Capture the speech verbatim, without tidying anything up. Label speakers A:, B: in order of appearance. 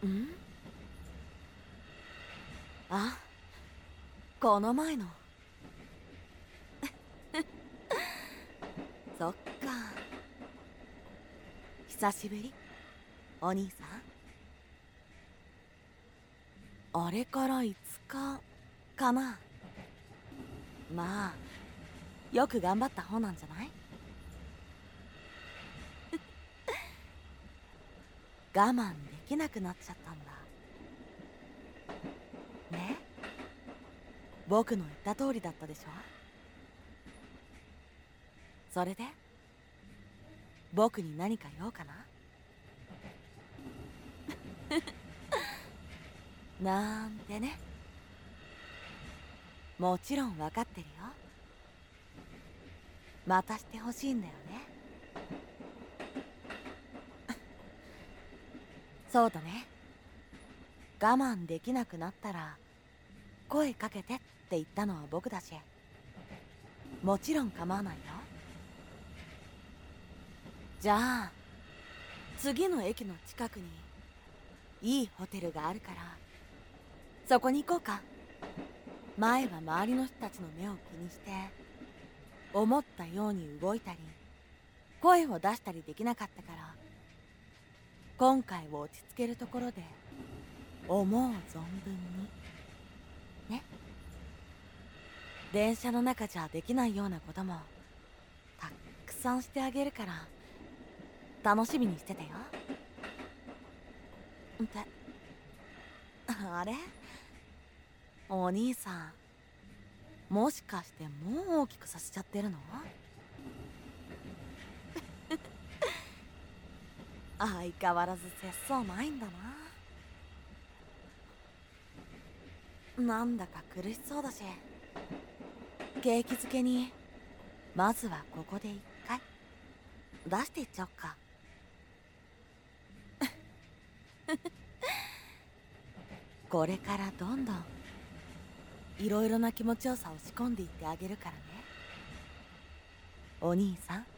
A: んあ、この前の。そっか。久しぶりお兄さん。あれからいつかかな。まあよく頑張った方なんじゃない？我慢できなくなっちゃったんだね。僕の言った通りだったでしょ。それで僕に何か用かな？なんてね。もちろん分かってるよ。またしてほしいんだよね。そうだね。我慢できなくなったら声かけてって言ったのは僕だし、もちろん構わないよ。じゃあ次の駅の近くにいいホテルがあるからそこに行こうか。前は周りの人たちの目を気にして思ったように動いたり声を出したりできなかったから、今回は落ち着けるところで思う存分にね。電車の中じゃできないようなこともたくさんしてあげるから楽しみにしててよ。ってあれ、お兄さんもしかしてもう大きくさせちゃってるの？相変わらず節操ないんだな。なんだか苦しそうだし、景気づけにまずはここで一回出していっちゃおっか。これからどんどんいろいろな気持ちよさを仕込んでいってあげるからね、お兄さん。